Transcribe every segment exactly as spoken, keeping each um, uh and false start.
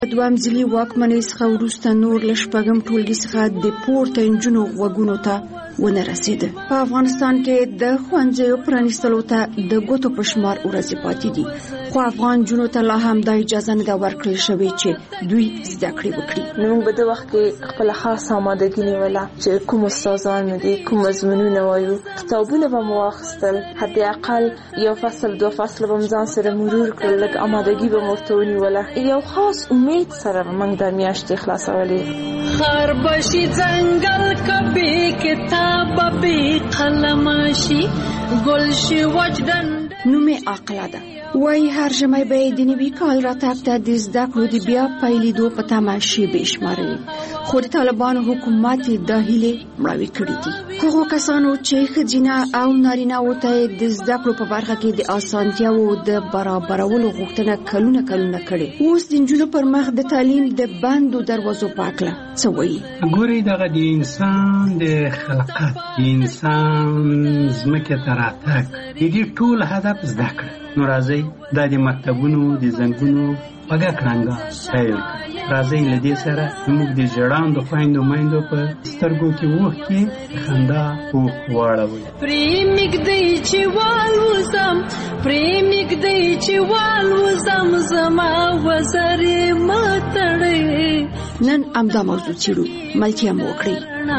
دوام ځلي واکمنۍ څخه وروسته نور له شپږم ټولګي څخه د پورته نجونو غوږونو ته ونه رسېده. په افغانستان کې د ښوونځیو پرانیستلو ته د ګوتو په شمار ورځې پاتې دي، خو افغان نجونو ته لا هم دا اجازه نه ده ورکړل شوې چې دوی زده کړې وکړي. موږ په دې وخت کې خپل خاصه آمادګي نیوله چې کوم استادان دي، کوم مضمونونه وایو، کتابونه به مو واخیستل، حتی اقل یو فصل دو فصل به ځان سره مرور کړل، لږ آمادګي به مو ورته ونیوله. یو خاص امید سره موږ د میاشتې خلاصولې. خربشي ځنګل کبي کتاب به قلم شي ګل شي وجدان. نومې عاقله ده، وایي هر ژمی به د نوي کال راتګ ته د زده کړو د بیا پیلېدو په تمه شیبې شمارلې، خو د طالبانو حکومت دا هیلې مړاوې کړې دي. هغو کسانو چې ښځینه او نارینه‌وو ته د زده کړو په برخه کې د اسانتیاوو د برابرولو غوښتنه کلونه کلونه کړې، اوس د نجونو پر مخ د تعلیم د بندو دروازو په هکله څه وایي؟ ګورئ، دغه د انسان د خلقت، د انسان ځمکې ته راتګ، د دې ټول هدف زده کړه. نو راځئ دا د مکتبونو د زنګونو پګه کړنګا پیل کړو. راځئ له دې سره موږ د ژړاندو خویندو میندو په سترګو کې اوښکې خندا اوښ واړوئ. پرې مږدئ چې والوزم، پرې مږدئ چې والوزم، زما وزرې مه تړئ. نن همدا موضوع څېړو، ملتیا مو وکړئ.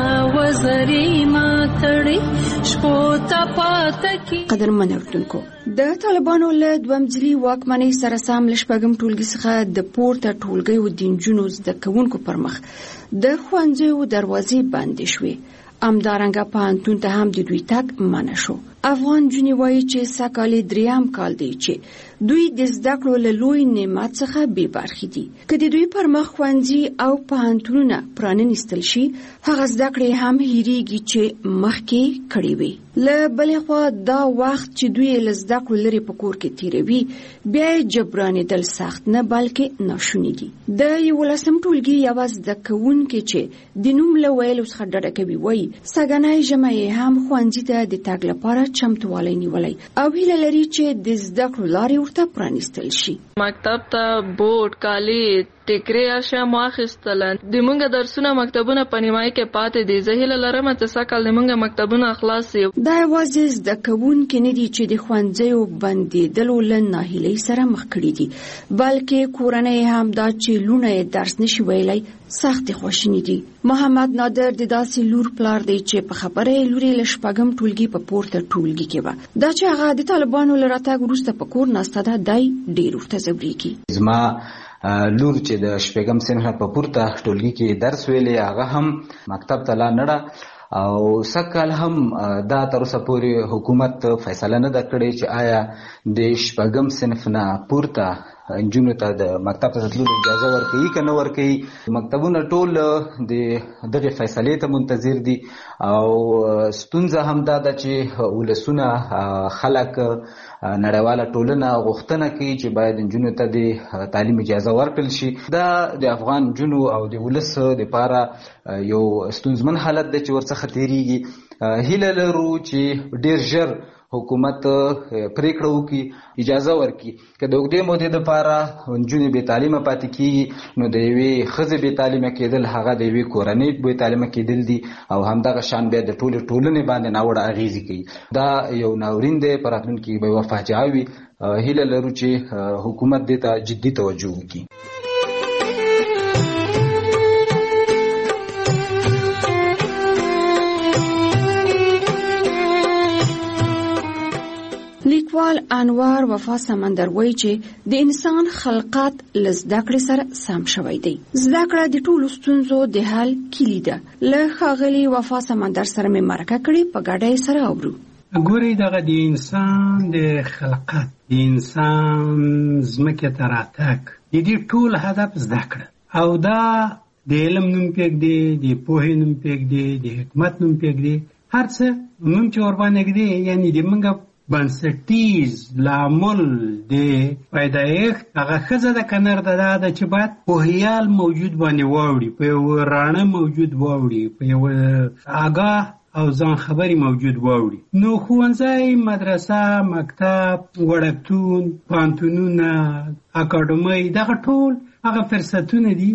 قدرمن اورېدونکو، د طالبانو له دویم ځلي واکمنۍ سره سم له شپږم ټولګي څخه د پورته ټولګیو د نجونو زده کوونکو پر مخ د ښوونځیو دروازې بندې شوې. همدارنګه پوهنتون ته هم د دوی تګ منع شو. افغان نجونې وایي چې سږکال دریم کال دی چې دوی د زده کړو له لوی نعمت څخه بې برخې دي. که د دوی پر مخ ښوونځي او پوهنتونونه پرانیستل شي، هغه زده کړې هم هېرېږي چې مخکې کړې وي. له بلې خوا دا وخت چې دوی له زده کړو لرې په کور کې تېروي، بیا یې جبرانېدل سخت نه بلکې ناشوني دي. د یولسم ټولګي یوه زده کوونکې چې د نوم له ویلو څخه ډډه کوي وایي سږنی ژمی یې هم ښوونځي ته د تګ لپاره چمتووالی نیولی او هیله لري چې د زده کړو لارې ورته پرانیستل شي. مکتب ته بوټ، کالي، ټیکرې اشیاء مو اخیستل. د مونږ درسونه مکتبونه په نیمایي کې پاتې دي. زه هیله لرم چې سږکال د مونږ مکتبونه خلاص شي. دا یوازې زده کوونکي نه دي چې د ښوونځیو بندېدلو له ناهیلۍ سره مخ کړي دي، بلکې کورنۍ هم دا چې لوڼه یې درس نشي ویلی سختې خواشیني دي. محمد نادر د داسې لور پلار دی چې په خبره یې لور یې له شپږم ټولګي په پورته ټولګي کې وه. دا چې هغه د طالبانو له راتګ وروسته په کور ناسته ده، دی ډېر ورته ځورېږي. زما لور چې د شپږم صنف په پورته ټولګي کې درس ویلی، هغه هم مکتب ته لا نړه او سږکال هم دا تر اوسه پورې حکومت فیصله نه ده کړې چې آیا د شپږم صنف نه پورته نجونو ته د مکتب ته تللو اجازه ورکوي که نه ورکوي. مکتبونه ټول د دغې فیصلې ته منتظر دي او ستونزه هم دا ده چې ولسونه، خلک، نړیواله ټولنه غوښتنه کوي چې باید نجونو ته د تعلیم اجازه ورکړل شي. دا د افغان نجونو او د ولس دپاره یو ستونزمن حالت دی چې ورڅخه تېرېږي. هیله لرو چې ډېر ژر حکومت پریکړه وکړي، اجازه ورکړي که د اوږدې مودې دپاره نجونې بې تعلیمه پاتې کېږي، نو د یوې ښځې بې تعلیمه کېدل هغه د یوې کورنۍ بې تعلیمه کېدل دي او همدغه شان بیا د ټولې ټولنې باندې ناوړه اغېزې کوي. دا یو ناورین دی، په راتلونکي کې به یوه فاجعه وي. هیله لرو چې حکومت دې ته جدي توجه وکړي. لیکوال انوار وفا سمندر وایي چې د انسان خلقت له زده کړې سره سم شوی دی. زده کړه د ټولو ستونزو د حل کلي ده. له ښاغلي وفا سمندر سره مې مرکه کړې، په ګډه یې سره اورو. ګورئ، دغه د انسان د خلقت، د انسان ځمکې ته راتګ، د دې ټول هدف زده کړه او دا د علم نوم پرېږدي، د پوهې نوم پرېږدي، د حکمت نوم پرېږدي، هر څه نوم چې ورباندې ږدي، یعنې د موږ بنسټیز لامل د پیدایښت هغه ښځه د کنر ده دا ده چې باید پوهیال موجود باندې واوړي، په یو راڼه موجود واوړي، په یو آګاه او ځان خبري موجود واوړي. نو ښوونځی، مدرسه، مکتب، وړکتون، پوهنتونونه، اکاډمۍ، دغه ټول هغه فرصتونه دي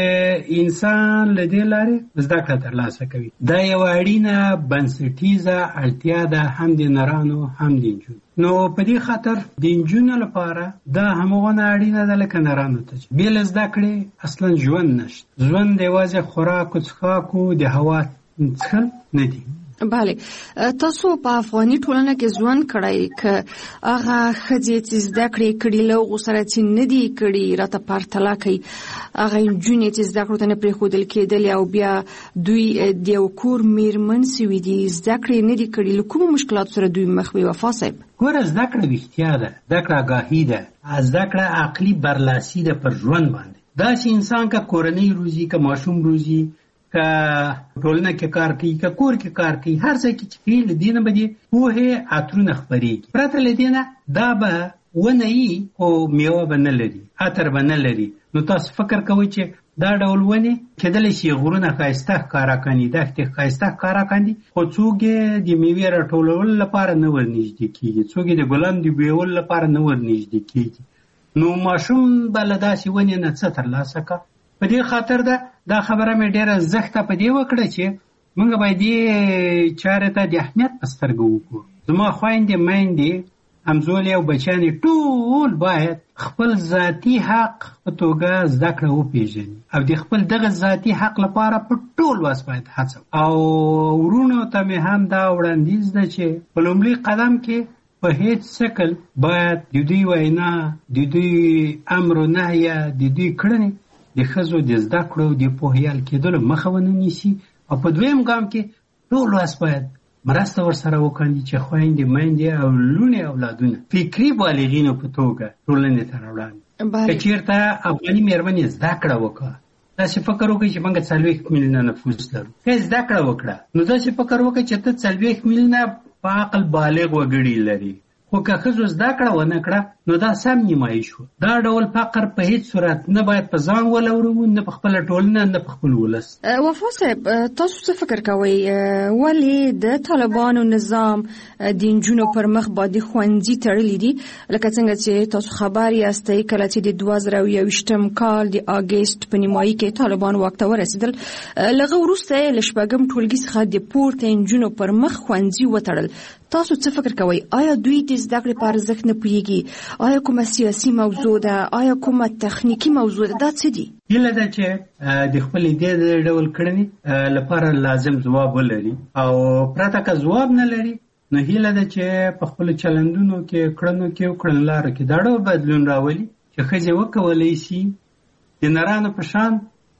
چې انسان له دې لارې زده کړه ترلاسه کوي. دا یو اړینه بنسټیزه اړتیا ده هم د نرانو هم د نجونو. نو په دې خاطر د نجونو لپاره دا همغونه اړینه ده لکه نرانو ته چې بې له زده کړې اصلا ژوند نشته. ژوند یوازې خوراک او څښاک او د هوا څښل نه دي. بله، تاسو په افغاني ټولنه کې ژوند کړی که هغه ښځې چې زده کړې کړي له هغو سره چې نه دي کړي راته پرتله کوي، هغه نجونې چې زده کړو ته نه پرېښودل کېدلې او بیا دوی د یو کور میرمن سوي دي، زده کړې نه دي کړي، له کومو مشکلاتو سره دوی مخ وي وفا صاحب؟ ګوره، زده کړه ویښتیا ده، زده کړه آګاهي ده، زده کړه عقلي برلاسي ده پر ژوند باندې. داسې انسان که کورنۍ روزي، که ماشوم روزي، که ټولنه کې کار کوي، که کور کې کار کوي، هر ځای کې چې کوي، له دې نه به د پوهې عطرونه خپرېږي. پرته له دې نه دا به ونه وي خو میوه به نه لري، عطر به نه لري. نو تاسو فکر کوئ چې دا ډول ونې کېدلی شي غرونه ښایسته ښکاره کاندي، دښتې ښایسته ښکاره کاندي، خو څوک یې د میوې راټولولو لپاره نه ورنږدې کېږي، څوک یې د ګلانو د بویولو لپاره نه ورنږدې کېږي. نو ماشوم به له داسې ونې نه څه ترلاسه کړه. په دې خاطر ده دا خبره مې ډېره زښته په دې وکړه چې موږ باید دې چارې ته د اهمیت په سترګه وګورو. زما خویندې، میندې، همزولې او بچیانې ټول باید خپل ذاتي حق په توګه زده کړه وپېژني او د خپل دغه ذاتي حق لپاره په ټول وس باید هڅه. او ورونو ته مې هم دا وړاندیز ده چې په لومړي قدم کې په هیڅ شکل باید د دوی وینا، د دوی امر و نهیه، د دوی کړنې د ښځو د زده کړو د پوهیال کېدلو مخه ونه نیسي. او په دویم ګام کې ټول وس باید مرسته ورسره وکړي چې خویندې، میندې او لوڼې اولادونه فکري بالغینو په توګه ټولنې ته راوړاندې. که چېرته افغاني مېرمنې زده کړه وکړه، داسې فکر وکړي چې موږ څلوېښت میلیونه نفوس لرو، که زده کړه وکړه نو داسې فکر وکړي چې ته څلوېښت میلیونه په عقل بالغ وګړي لري. خو که ښځو زده کړه ونه کړه نو دا سم نیمایي شو. دا ډول فقر په هیڅ صورت نه باید په ځان ولورو، نه په خپله ټولنه، نه په خپل ولس. وفا صاحب، تاسو څه فکر کوئ ولې د طالبانو نظام د نجونو پر مخ باندې ښوونځي تړلي دي؟ لکه څنګه چې تاسو خبر یاستئ کله چې د دوه زره او یوویشتم کال د اګست په نیمایي کې طالبان واک ته ورسېدل، له هغه وروسته یې له شپږم ټولګي څخه د پورته نجونو پر مخ ښوونځي وتړل. تاسو څه فکر کوئ؟ آیا دوی د زده کړې په ارزښت نه پوهېږي؟ آیا کومه سیاسي موضوع ده؟ آیا کومه تخنیکي موضوع ده؟ دا څه دي؟ هیله ده چې د خپلې دې ډول کړنې لپاره لازم ځواب ولري، او پرته که ځواب نه لري نو هیله ده چې په خپلو چلندونو کې، کړنو کې او کړنلارو کې دا ډول بدلون راولي چې ښځې وکولی شي د نرانو په شان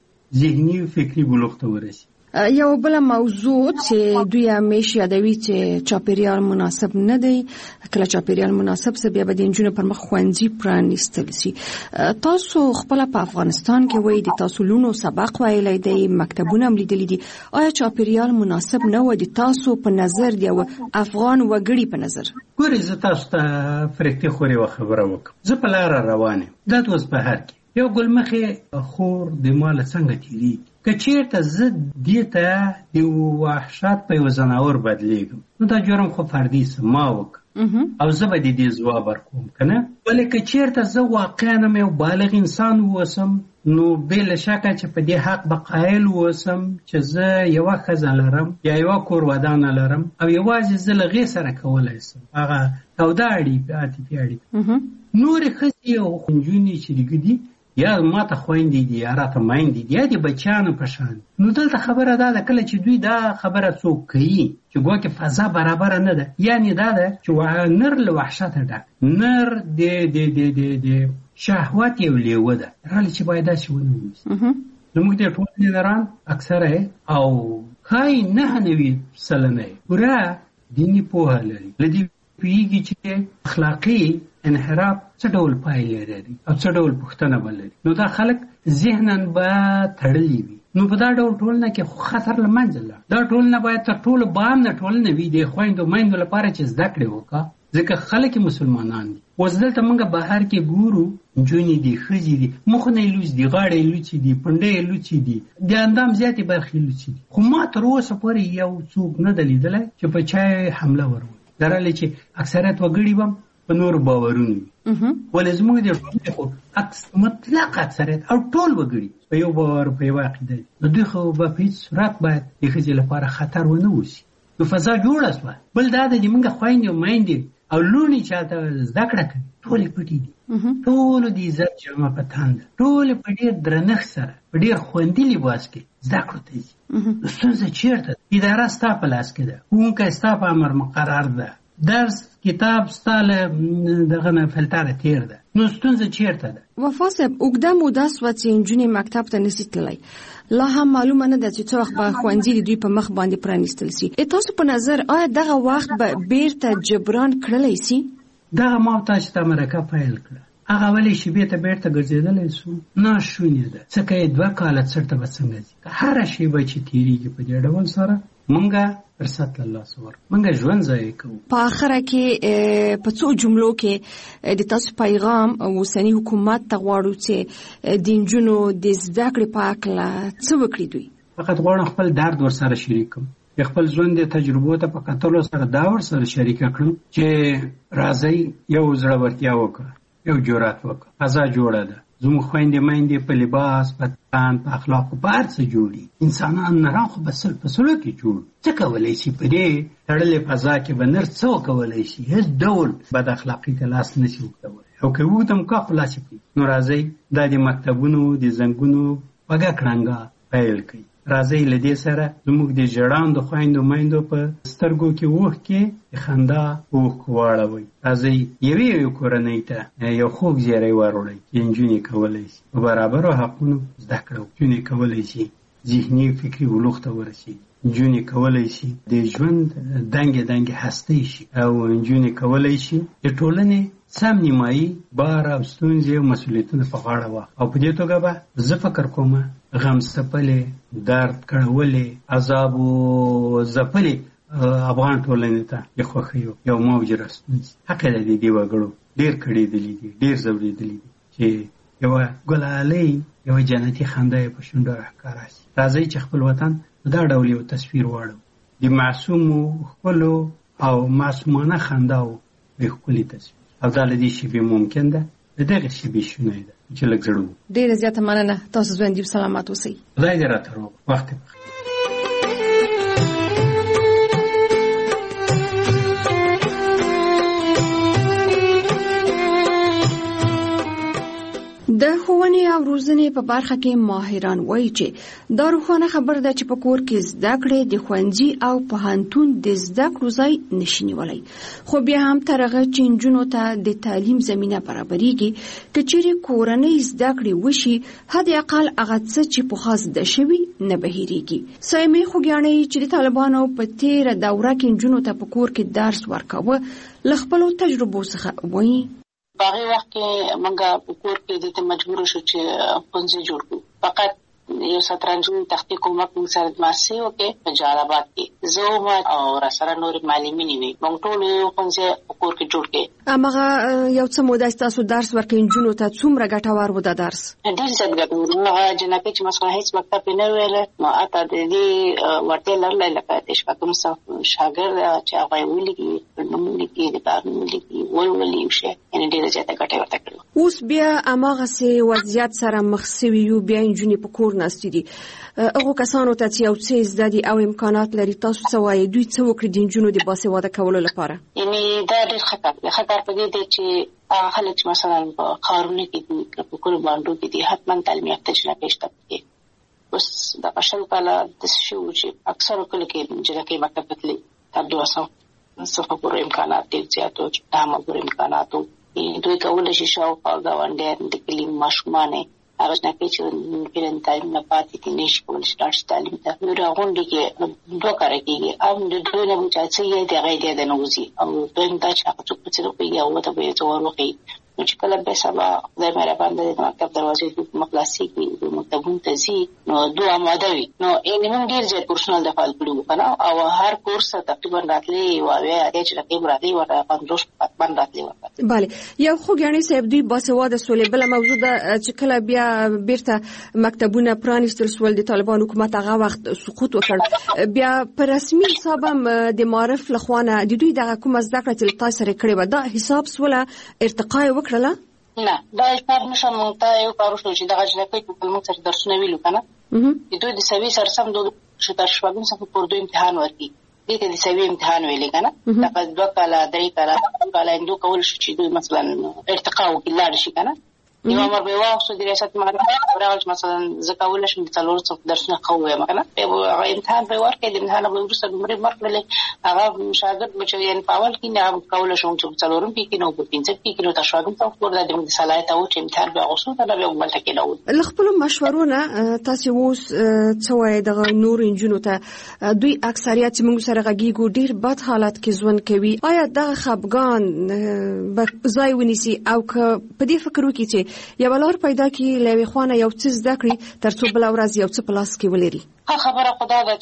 ذهني او فکري بلوغ ته ورسي. یو بل موضوع چې دوی همیش یادوي چې چاپیریال مناسب نه دی. کله چاپیریال مناسب سه بیا به د نجونو پر مخ ښوونځي پرانیستل شي. تاسو خپل په افغانستان کې وایي د تاسو لونو سبق ویلی دی، مکتبونه هم لیدلي دي. آیا چاپیریال مناسب نه و د تاسو په نظر، د یو افغان وګړي په نظر؟ ګورې، زه تاسو ته فرښتې خورې یوه خبره وکړم. زه په لاره روان یم، دا اوس بهر کې یو ګلمخې خور د ما له څنګه تېرېږي. که چېرته زه دې ته د وحشت په یو ځناور بدلېږم نو دا جرم خو فردي څه ما وکړه او زه به د دې ځواب ورکوم، که نه؟ ولې که چېرته زه واقعا هم یو بالغ انسان واوسم نو بې له شکه چې په دې حق به قایل واوسم چې زه یوه ښځه لرم یا یوه کور ودانه لرم او یوازې زه له هغې سره کولی شم هغه توده اړیکې، عاطفي اړیکې. نورې ښځې او نجونې چې دي یا ما ته خویندې دي یا راته میندې دي یا د بچیانو په شان. نو دلته خبره دا ده کله چې دوی دا خبره څوک کوي چې ګواکې فضا برابره نه ده، یعنې دا ده چې نر له وحشته ډک، نر د د د د د شهوت یو لیوه ده، رالې چې باید داسې ونه ونیسي. زموږ د ټولنې نران اکثره او ښایي نهه نوي سلنه پوره دیني پوهه لري، له دې پوهېږي چې اخلاقي انحراف څه ډول پایلې لري او څه ډول پوښتنه به لري. نو دا خلک ذهناً به تړلي وي. نو په دا ډول ټولنه کې خطر له منځه لاړ. دا ټولنه باید تر ټولو بامنه ټولنه وي د خویندو میندو لپاره چې زده کړې وکړه، ځکه خلک مسلمانان دي. اوس دلته موږ بهر کې ګورو نجونې دي، ښځې دي، مخونه یې لوڅ دي، غاړه یې لوڅې دي، پنډه یې لوڅې دي، د اندام زیاتې برخې لوڅې دي. خو ما تر اوسه پورې یو څوک نه ده لیدلی چې په چا حمله ور وکړي. دا رالې چې اکثریت وګړي به په نورو باورونه وي. ولې زموږ د ټولنې خو مطلق اکثریت او ټول وګړي په یو باور په یوه عقیده دي، نو دوی خو به په هېڅ صورت باید د ښځې لپاره خطر ونه اوسي. نو فضا جوړه شوه. بل دا ده چې موږ خویندې او میندې او لوڼې چاته زده کړه کوي، ټولې پټې دي، ټولو د عزت جامه په تن ده، ټولې په ډېر درنښت سره په ډېر خوندي لباس کې زده کړو ته ځي. نو ستونزه چېرته ده؟ اداره ستا په لاس کې ده، ښوونکی ستا په امر مقرر ده، درس کتاب ستا له دغه نه فلټره تېر ده، نو ستونزه چېرته ده؟ وفا صاحب، اوږده موده سوه چې نجونې مکتب ته نشي تللی، لا هم معلومه نه ده چې څه وخت به ښوونځي د دوی په مخ باندې پرانیستل سي. تاسو په نظر آیا دغه وخت به بیرته جبران کړلی سي؟ دغه ما ته چې د امریکا پیل کړه، هغه ولې شیبې ته بیرته ګرځېدلی سو؟ ناشونې ده. ځکه یې دوه کاله څټه به څنګه ځي؟ که هره شیبه چې تېرېږي په دې ډول سره مونږه فرصت له لاسه ورکړو، مونږه ژوند ضایع کوو. په آخره کې په څو جملو کې د تاسو پیغام اوسني حکومت ته غواړو چې د نجونو د زده کړې په هکله څه وکړي دوی؟ فقط غواړم خپل درد ورسره شریک کړم، خپل ژوند د تجربو ته په کتلو سره دا ورسره شریکه کړم چې راځئ یو زړورتیا وکړه، یو جرأت وکړه. فضا جوړه ده، زموږ خویندې میندې په لباس، په تن، په اخلاقو، په هر څه جوړي. انسانان نران خو به سل په سلو کې جوړ. څه کولی شي په دې تړلې فضا کې به نر څه وکولی شي؟ هېڅ ډول بد اخلاقي ته لاس نه شي وکولی، او که وږدم کا خو لاس یې کوي. نو راځئ دا د مکتبونو د زنګونو خوږه کړنګه پیل کړئ. راځئ له دې سره زموږ د ژړاندو خویندو میندو په سترګو کې اوښکې د خندا اوښکو واړوئ. راځئ یوې یوې کورنۍ ته یو خوږ زیری واروړئ چې نجونې کولی شي په برابرو حقونو زده کړه وکړي. نجونې کولی شي ذهني فکري بلوغ ته ورسېږي، نجونې کولی شي د ژوند دنګې دنګې هستۍ شي، او نجونې کولی شي د ټولنې سم نیمایي بار او ستونزې او مسؤلیتونه په غاړه واخلي. او په دې توګه به زه فکر کوم غم څپلې، درد کړولې، عذاب او ځپلې افغان ټولنې ته د خوښیو یو موج راستون شي. حق یې د دې وګړو ډېر کړېدلي دي، ډېر ځورېدلي دي چې یوه ګلالۍ، یوه جنتي خندا یې په شونډو راښکاره شي. راځئ چې خپل وطن په دا ډول یو تصویر واړو، د معصومو ښکلو او معصومانه خنداو یو ښکلي تصویر. او دا له دې شیبې ممکن ده، د دغې شیبې شونی ده چې لږ زړه وو. ډېره زیاته مننه، تاسو ژوندي او سلامت اوسئ. خدای دې راته روغ وخت یې بخیر. د ښوونې او روزنې په برخه کې ماهران وایي چې دا روښانه خبر ده چې په کور کې زده کړې د ښوونځي او پوهنتون د زده کړو ځای نشي نیولی. خو بیا هم تر هغه چې نجونو ته د تعلیم زمینه برابرېږي، که چیرې کورنۍ زده کړې وشي، حد اقل هغه څه چې پخوا زده شوي نه به هېرېږي. سایمې خوږیاڼۍ چې د طالبانو په تېره دوره کې نجونو ته په کور کې درس ورکاوه، له خپلو تجربو څخه وایي. په هغې وخت کې موږ په کور کې دې ته مجبور شو چې ښوونځي جوړ کړو. فقط یو سترنجون تختې کومک موږ سره ماسي وکړې په جلال آباد کې، زه وم او راسره نورې معلمینې وې. موږ ټول یو ښوونځی په کور کې جوړ کړې. هماغه یو څه موده ستاسو درس ورکړئ نجونو ته، څومره ګټور و دا درس؟ ډېر زیات ګټور و. هغه جنکۍ چې مثلا هېڅ مکتب یې نه ویلی، نو هلته د دې وړتیا لرلی لکه د شپږم صف شاګرد چې هغه یې ولیکي، نوم ولیکي، د پلار نوم ولیکي، ولولي یو شی، یعنې ډېره زیاته ګټه یې ورته کړې. اوس بیا هماغسې وضعیت سره مخ سوي یو، بیا نجونې په کور ناستې دي. هغو کسانو ته چې یو څه زده دي او امکانات لري، تاسو څه وایي دوی څه وکړي د نجونو د باسواده کولو لپاره؟ یعنې دا ډېر ښه کار دی. ښه کار په دې دی چې هغه خلک چې مثلا په ښارونو کې دي، په کلو بانډو کې دي، حتما تعلیم یافته جنکۍ شته پکې. اوس دغه شل کاله داسې شوي وو چې اکثرو کلو کې جنکۍ مکتب ته تللې، تر دولسم صفه پورې امکانات ډېر زیات وو، دهمه پورې امکانات وو. دوی کولی شي شاوخوا ګاونډیان د کلي ماشومان هغه جنکۍ چې پیرن تعلیم نه پاتې دي نه شي کولی شي لاړ شي تعلیم ته. نو د غونډې کې دوه کاره کېږي، هم د دوی نه چې څه یې د هغه یې د نه وځي، او دویم دا چې هغه څوک په څه نه پوهېږي او ورته به یې څه ور وښیي. نو چې کله بیا سبا خدای مهربان دی د مکتب دروازې دوی خلاصېږي، دوی مکتبونو ته ځي، نو دوی اماده وي. نو یعنې موږ ډېر زیات کورسونه دفعال کړي وو که نه، او هر کورس تقریبا راتلې یو اویا اتیا جنکۍ به راتلې، ورته پنځوس حتما راتلې ورته. بله، یو خوږیاڼۍ صاحب، دوی باسواده سولې. بله موضوع ده چې کله بیا بیرته مکتبونه پرانیستل سول، د طالبان حکومت هغه وخت سقوط وکړ، بیا په رسمي حساب هم د معارف لخوا نه د دوی دغه کومه زده کړه چې له تاسو سره کړې وه، دا حساب سوله ارتقا یې وکړله؟ نه دا کار نشم مونږ ته یو کار وشو چې دغه جنکۍ په موږ سره درسونه ویلو کنه چې دوی د سوي سره سم دوه شتر شپږم صفحه پر دوی امتحان ورکړي دې ته د سوي امتحان ویلې کنه دا په دوه کاله درې کاله کاله اندو کول شي چې دوی مثلا ارتقا وکړي لاړ شي کنه یو امر به واخصو د ریاست مهارت راغلی مثلا زکاول شم د څلور څو درسونه قوي مکنه په امتحان به ورکړي د امتحان به ورسره عمر مرکلې هغه شاګرد بچو یې په اول کې نه کول شم چې څلورم کې کې نو په پنځم کې کې نو تاسو هم تاسو ورته د صلاحیت او چې امتحان به اوسو ته به ولته کې نو لخپل مشورونه تاسو اوس څه وایي د نور انجنونو ته دوی اکثریت موږ سره غږیږو ډیر بد حالت کې ژوند کوي آیا دغه خپګان به ځای ونیسي او که په دې فکر وکړي چې یو لار پیدا کی لوي خوانه یو څه زده کړی ترڅو بل ورځ یو څه پلاس کې ولري خبره خدا ده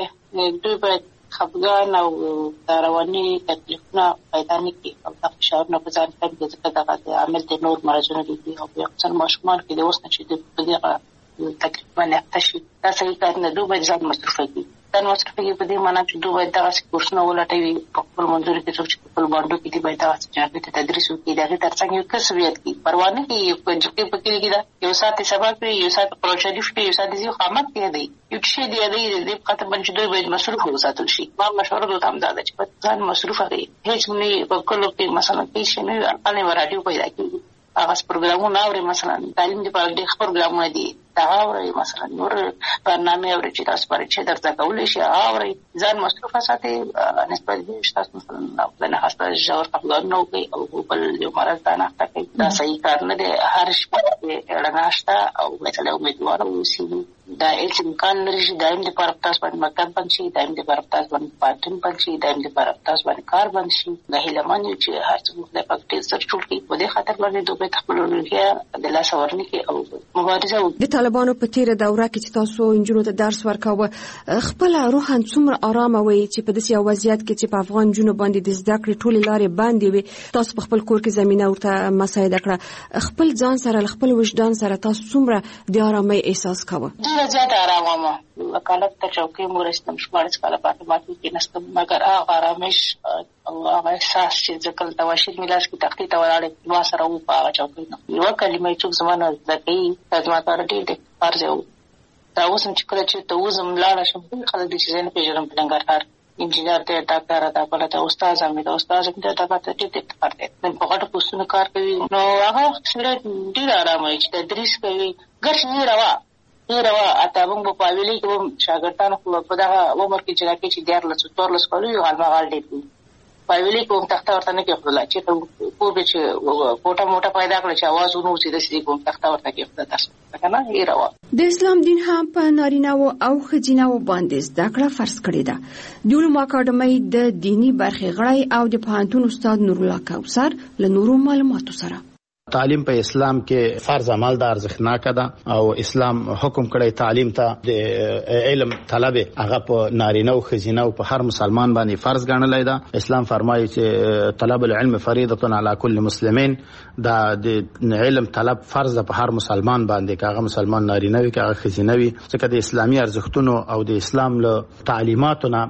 چې دوی باید خپګان او رواني تکلیفونه پیدا نه کړي او د فشار نه په ځان کې ځکه دا عمل د نور مرزونه دي او په ځان ماشومان کې د اوس نه چې د دې تکلیف باندې تشي دا صحیح کار نه دوی باید ځان مصرف کړي دا مصرف کړي په دې معنی چې دوی باید دغه کورسونه ولټوي په خپل منځوري کې څوک په باندې کې دی باید تاسو چې تدریس وکړي دا ترڅنګ یو کسبیت کی پروا نه کوي یو چې په کې دا یو ساعت سبق کوي یو ساعت پروژه دی یو ساعت دی خامت دی دی یو چې دی دی د خاطر باندې دوی باید مصرف وساتل شي ما مشوره دوی هم دا چې په ځان مصرف کړي هیڅ نه په کلو کې مثلا کې شي نه اړانه ورادیو پیدا کیږي هغه پروګرامونه اوري مثلا تعلیم دی په ډېر پروګرامونه دي دا اوري مثلا نور برنامه اوري چې تاسو پرې چې درته کولای شي اوري ځان مصرف ساتي نسبت دې تاسو مثلا نه هسته جوړ خپل نو کوي او بل یو مرز دا نه کوي دا صحیح کار نه دی هر شپه رڼاشته او مثلا امیدوار اوسئ دا هیڅ امکان لري چې دایم د پر تاسو باندې مکتب بند شي دایم د پر تاسو باندې پاتم بند شي دایم د پر تاسو باندې کار بند شي د هیلمن چې هر څه د پکټ سره چوټي په دې خاطر باندې دوی خپل لوري د لاس ورني کې او مبارزه د طالبانو په تیر دوره کې چې تاسو انجونو ته درس ورکاوه خپل روحان څومره آرام وي چې په داسې وضعیت کې چې په افغان جنو باندې د زده کړې ټولې لارې باندې وي تاسو په خپل کور کې زمينه ورته مساعده کړه خپل ځان سره خپل وجدان سره تاسو څومره د آرامۍ احساس کاوه ډیر زیات آرام ما وکالت ته چوکۍ مورستم شمارس کاله پاتې ماتې کې نستم مګر هغه آرامش او هغه احساس چې ځکه د واشر ملاش کې تختی ته ولاړې ما سره و په هغه چوکۍ نو یو کلمه چې زمانه زکې تاسو ما ته ډېر ارزو دا اوس چې کله چې ته وزم لاړ شم خلک د چې نه پیژنم په لنګار انجینر ته ډاکټر ته بل ته استاد هم ته استاد هم ته دا ته ټیټ کار کوي نن په غټو پوسټونو کار کوي نو هغه سره ډیر آرام وي چې تدریس کوي ګرځي روا روا اته موږ په ویلي کې شاګردانو په دغه عمر کې چې راکې چې ډیر لڅ تور لڅ کولو یو غالما غال دی په ویلي کوم تخته ورته نه کېخدل چې ته په چې کوټه موټه پیدا کړ چې आवाज ونو چې د سړي کوم تخته ورته کېخدل تاسو کنه یې روا د اسلام دین هم په نارینه او خجینه باندې زده کړه فرض کړی ده د علوم اکاډمۍ د دینی برخې غړی او د پوهنتون استاد نور الله کوثر له نورو معلوماتو سره تعلیم په اسلام کې فرض عمل د ارزښتناک ده او اسلام حکم کړی تعلیم ته د علم طلب هغه په نارینه او خزینه او په هر مسلمان باندې فرض ګڼلای ده اسلام فرمایي چې طلب العلم فریضه علی کل مسلمین دا د علم طلب فرض ده په هر مسلمان باندې کاغه مسلمان نارینه وي کاغه خزینه وي ځکه د اسلامي ارزښتونو او د اسلام له تعلیماتونه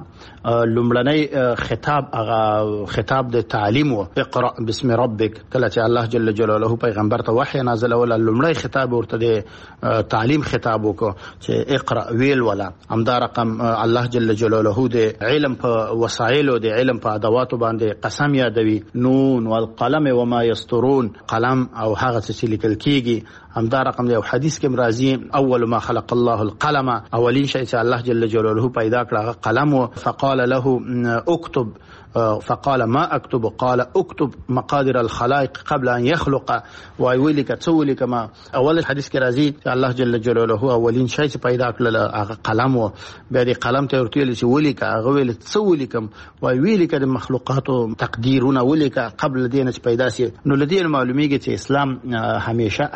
لومړنی خطاب هغه خطاب د تعلیم او اقرا بسم ربک کله چې الله جل جلاله پیغمبر ته وحی نازل ول لومړی خطاب ورته د تعلیم خطاب وکړو چې اقرا ویل ولا همدا رقم الله جل جلاله د علم په وسایل او د علم په ادواتو باندې قسم یادوي نون والقلم وما يسطرون قلم او هغه چې لیکل کیږي همدا رقم یو حدیث کې مرضی اول ما خلق الله القلم اولین شی چې الله جل جلاله پیدا کړ قلم فقال له اكتب فقال ما اكتب قال اكتب مقادير الخلائق قبل ان يخلق ويولك تسولك ما اول حدیث کې راځي چې الله جل جلاله اولین شی چې پیدا کړل هغه قلم او بیا د قلم ته ورته چې ولیک هغه ویل تسولکم ويولك د مخلوقات تقديرونه ولیک قبل دین چې پیدا سي نو لدی معلومیږي چې اسلام همیشه ارزښت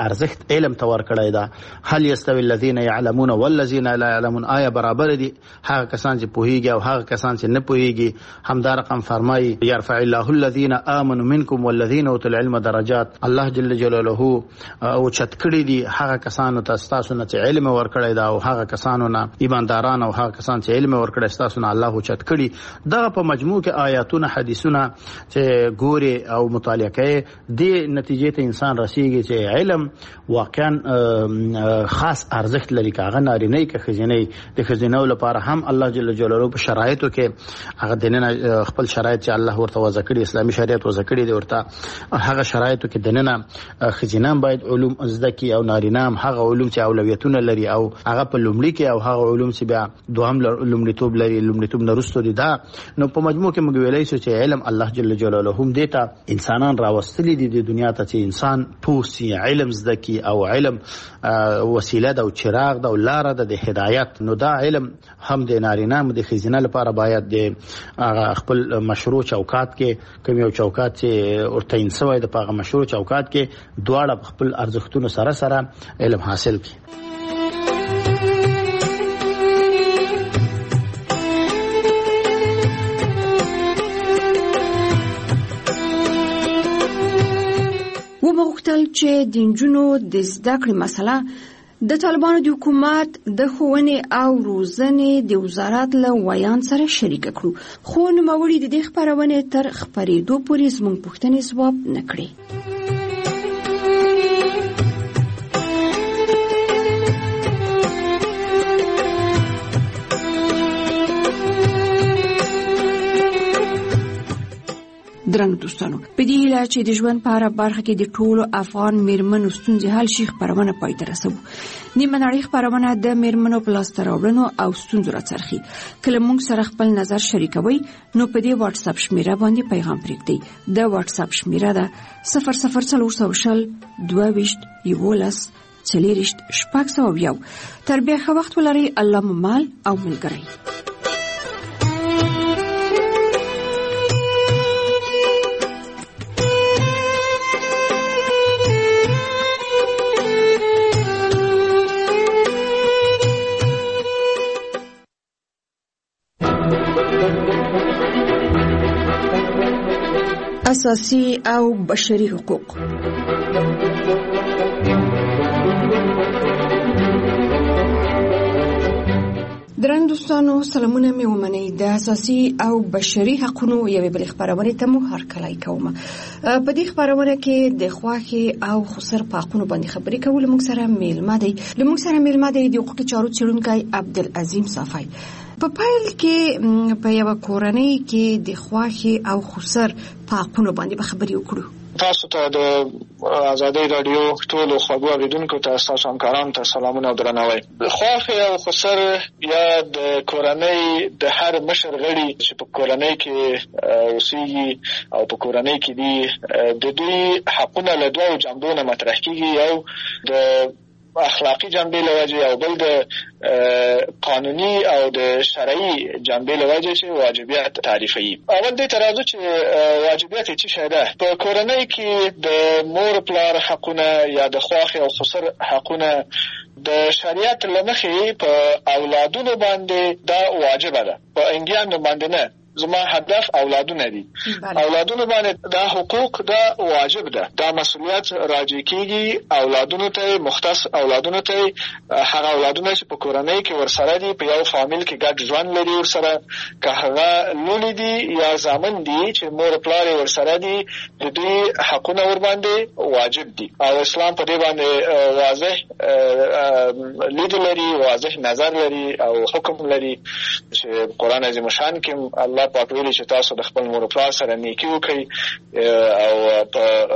علم ته ورکړی دا. هل یستوی الذین یعلمون والذین لا یعلمون، آیا برابر دي هغه کسان چې پوهیږي او هغه کسان چې نه پوهیږي؟ همدا رقم فرمایي یرفع الله الذین آمنوا منکم والذین اوتوا العلم درجات. الله جل جلاله او چت کړی دي هغه کسانو ته تاسو نه چې علم ورکړی دا، او هغه کسانو نه ایمانداران او هغه کسان چې علم ورکړی تاسو نه الله چت کړی. دا په مجموع کې آیاتونه حدیثونه چې ګوري او مطالعه کوي، دې نتیجې ته انسان رسیږي چې علم واقعا خاص ارزښت لري. کاغه نارینه کې خزینه د خزینو لپاره هم الله جل جلاله په شرایطو کې هغه دنه خپل شرایط چې الله ورته وضع کړی، اسلامي شریعت وضع کړی دی، ورته هغه شرایطو کې دنه خزینه باید علوم زده کی، او نارینه هم هغه علوم چې اولویتونه لري او هغه په لومړي کې، او هغه علوم چې بیا دوهم لومړیتوب لري، لومړیتوب نه وروسته دي. دا نو په مجموع کې موږ ویلای شو چې علم الله جل جلاله هم دیتا انسانان راوستلي دي د دنیا ته چې انسان پوسی علم زده کی، او علم وسیله ده او چراغ ده او لار ده د هدایت. نو دا علم هم د نارینه هم د خزینه لپاره باید د خپل مشروع چوکات کې کوم یو چوکات چې ورته انسوي د پاغه مشروع چوکات کې دواړه خپل ارزښتونو سره سره علم حاصل کړي. ومغوښتل چې د نجونو د زده کړې مسله د طالبانو د حکومت د ښوونې او روزنې د وزارت له ویان سره شریک کړو، خو نوموړي د دې خپرونې تر خپرېدو پورې زموږ پوښتنې ځواب نه کړې. درنو دوستانو، په دې هیله چې د ژوند په هره برخه کې د ټولو افغان میرمنو ستونزې حل شي، خپرونه پای ته رسوو. نیمه نړۍ خپرونه د میرمنو په لاسته راوړنو او ستونزو راڅرخي. کله موږ سره خپل نظر شریکوي نو په دې واتس اپ شمیره باندې پیغام پرېږدئ. د واتس اپ شمیره ده صفر صفر څلور سوه شل دوه ویشت یولس څلېرویشت شپږ سوه یو. تر بیا ښه وخت ولرئ. الله مو مال او ملګری. اساسي او بشري حقوق. درنو دوستانو، سلامونه مې ومنئ. د اساسي او بشري حقوقو یوې بلې خپرونې ته مو هرکلی کوم. په دې خپرونه کې د خواښې او خسر په حقوقو باندې خبرې کول. موږ سره میلمه دی موږ سره میلمه دی د حقوقي چارو څېړونکی عبدالعظیم صافی. په پایل کې په یو کورنۍ کې د خواښې او خسر په حقوقو باندې به خبرې وکړو. تاسو ته د آزادۍ رادیو ټولو خوږو اوریدونکو ته، تاسو همکارانو ته سلامونه او درناوی. خواښې او خسر یا د کورنۍ د هر مشر غړي چې په کورنۍ کې اوسېږي او په کورنۍ کې دي، د دوی حقونه له دوو جنبو نه مطرح کېږي. یو د اخلاقی جنبه لوجه او بل د قانوني او د شرعي جنبه لوجه چې واجبیت تعریفي. اول دې ترازو چې واجبیت څه شی ده. په کورنۍ کې د مور پلار حقونه یا د خواښې او خسر حقونه د شریعت له مخې په اولادونو باندې دا واجب ده، په انګیانو باندې نه. زما هدف اولادونه دي. اولادونه باندې دا حقوق دا واجب ده، دا مسؤلیت راجع کیږي اولادونو ته، مختص اولادونو ته. هغه اولادونه چې په کورنۍ کې ورسره دي، په یو فامیل کې ګډ ژوند لري ورسره، که هغه لونی دي یا زامن دي چې مور پلار ورسره دي، د دوی حقونه ور باندې واجب دي. او اسلام په دې باندې واضح لید لري، واضح نظر لري او حکم لري چې قرآن عظیم شان کې الله پاک ویلي چې تاسو د خپل مور پلار سره نیکی وکړئ. او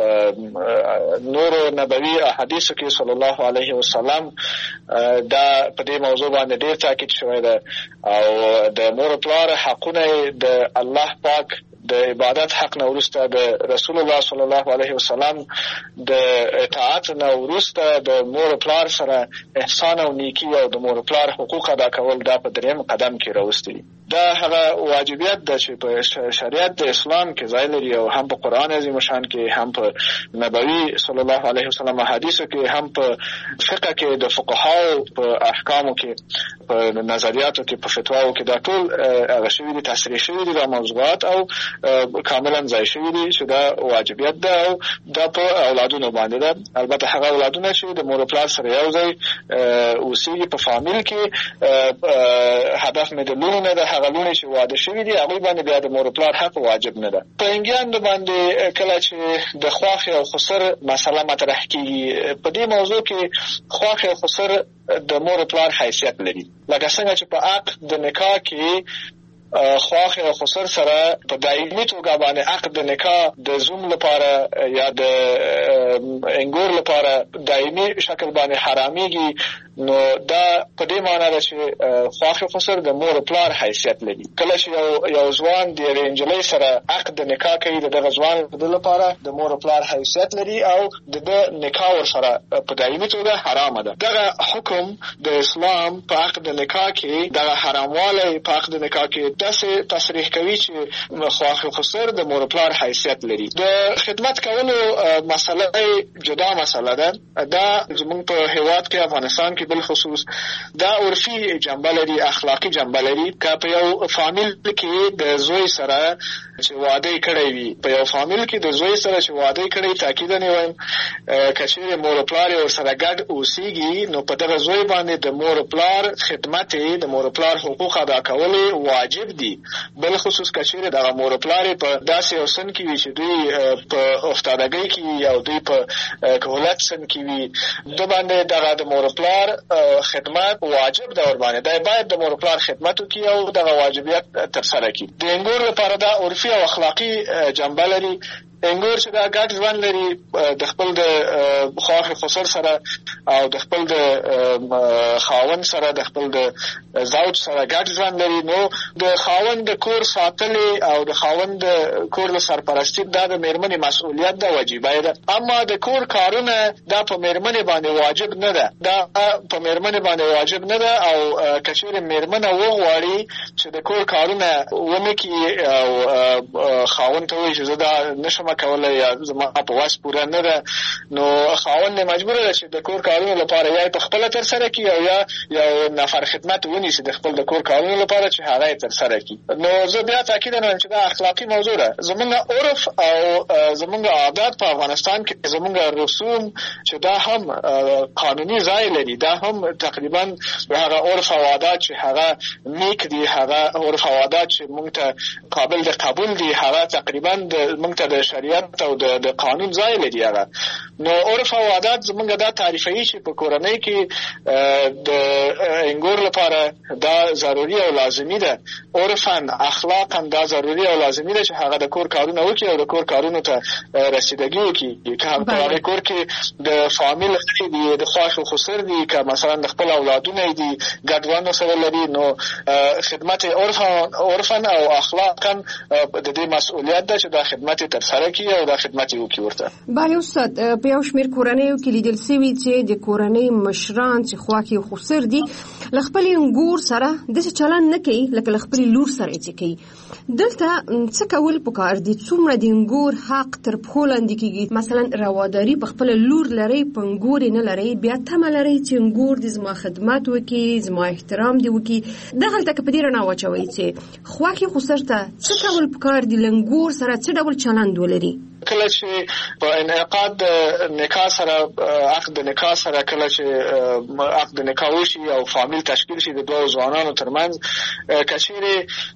په نورو نبوي احادیثو کې صلی الله علیه وسلم دا په دې موضوع باندې ډېر تاکید شوی ده. او د مور پلار حقونه د الله پاک د عبادت حق نه وروسته، د رسول الله صلی الله علیه وسلم د اطاعت نه وروسته د مور پلار سره احسان او نیکی او د مور پلار حقوق ادا کول، دا په دریم قدم کې راوستي. دا هغه واجبیت ده چې په شریعت د اسلام کې ځای لري او هم په قرآن عظیم شان کې، هم په نبوي صلی الله علیه وسلم حدیثو کې، هم په فقه کې د فقهاو په احکامو کې، په نظریاتو کې، په فتواو کې، دا ټول هغه شوي دي، تصریح شوي دي دا موضوعات او کاملا ځای شوي دي چې دا واجبیت ده او دا په اولادونو باندې ده. البته هغه اولادونه چې د مور او پلار سره یو ځای اوسېږي په فامیل کې، هدف مې د لونو نه ده، هغه لونې چې واده شوي دي هغوی باندې بیا د مور او پلار حق واجب نه ده. په انګیانو باندې کله چې د خواښې او خسر مسله مطرح کېږي، په دې موضوع کې خواښې او خسر د مور او پلار حیثیت لري، لکه څنګه چې په عقد د نکاح کې خواښې او خسر سره په دایمي توګه باندې عقد د نکاح د زوم لپاره یا د انګور لپاره دایمي شکل باندې حرامېږي، نو دا په دې معنی ده چې خواښې او خسر د مور او پلار حیثیت لري. کله چې یو یو ځوان د یوې نجلۍ سره عقد د نکاح کوي، د دغه ځوان د لپاره د مور او پلار حیثیت لري او د ده نکاح ورسره په دایمي توګه حرامه ده. دغه حکم د اسلام په عقد د نکاح کې، دغه حراموالی په عقد د نکاح کې داسې تصریح کوي چې خواښې او خسر د مور او پلار حیثیت لري. د خدمت کولو مسله جدا مسله ده. دا زموږ په هېواد کې افغانستان کې بالخصوص دا عرفي جنبه لري، اخلاقي جنبه لري. که په یو فامیل کې د زوی سره چې واده کړی وي، په یو فامیل کې د زوی سره چې واده کړی، تاکیدا نه وایم که چېرې مور او پلار یې ورسره ګډ اوسېږي، نو په دغه زوی باندې د مور او پلار خدمت، د مور او پلار حقوق ادا کول واجب دي. بالخصوص که چېرې دغه مور او پلار په داسې یو سن کې وي چې دوی په افتادګۍ کې وي او دوی په کهولت سن کې وي، د باندې دغه د مور او پلار خدمت واجب ده ور باندې. دا باید د مور او پلار خدمت وکړي او دغه واجبیت ترسره کړي. د انګور لپاره دا عرفي او اخلاقي جنبه لري. انګور چې دا ګډ ژوند لري د خپل د خواښې خسر سره او د خپل د خاوند سره، د خپل د زوج سره ګډ ژوند لري، نو د خاوند د کور ساتلې او د خاوند د کور د سرپرستی دا د مېرمنې مسؤلیت ده، واجبه ده. اما د کور کارونه دا په مېرمنې باندې واجب نه ده، دا په مېرمنې باندې واجب نه ده. او که چېرې مېرمنه وغواړي چې د کور کارونه ونه کړي او خاوند ته وایي چې زه دا نشم کوله یا زما په وس پوره نه ده، نو خاوند مجبوره ده چې د کور کارونو لپاره یا په خپله ترسره کړي او یا یو نفر خدمت ونیسي د خپل د کور کارونو لپاره چې هغه یې ترسره کړي. نو زه بیا تاکیدا نه وایم چې دا اخلاقي موضوع ده. زموږ عرف او زموږ عادات په افغانستان کې، زموږ رسوم چې دا هم قانوني ځای لري، دا هم تقریبا هغه عرف او عادات چې هغه نیک دي، هغه عرف او عادات چې موږ ته قابل د قبول دي، هغه تقریبا موږ ته د شریعت او د قانون ځای لري هغه. نو عرف او عادات زموږ دا تعریفوي چې په کورنۍ کې د انګور لپاره دا ضروري او لازمي ده. عرفاً اخلاقاً دا ضروري او لازمي ده چې هغه د کور کارونه وکړي او د کور کارونو ته رسیدګي وکړي. که په هغه کور کې د فامیل غړي دي، د خواښ او خسر دي، که مثلا د خپل اولادونه دي ګډ ژوند سره لري، نو خدمت عرفاً او اخلاقاً د دې مسؤلیت ده چې دا خدمت ترسره کړي او دا خدمت یې وکړي ورته. بله استاد، په یو شمېر کورنیو کې لیدل سوي چې د کورنۍ مشران چې خواښې او خسر دي له خپلې انګور سره داسې چلند نه کوي لکه له خپلې لور سره چې کوي. دلته څه کول پکار دي؟ څومره د انګور حق تر پښو لاندې کېږي؟ مثلا رواداري په خپله لور لرئ، په انګور یې نه لرئ، بیا تمه لرئ چې انګور دې زما خدمت وکړي، زما احترام دې وکړي. دغلته که په دې رڼا واچوئ چې خواښې خسر ته څه کول پکار دي، له انګور سره څه ډول چلند ولري؟ کله چې په انعقاد د نکاح سره، عقد د نکاح سره، کله چې عقد د نکاح وشي او فامیل تشکیل شي د دوه ځوانانو ترمنځ، که چېرې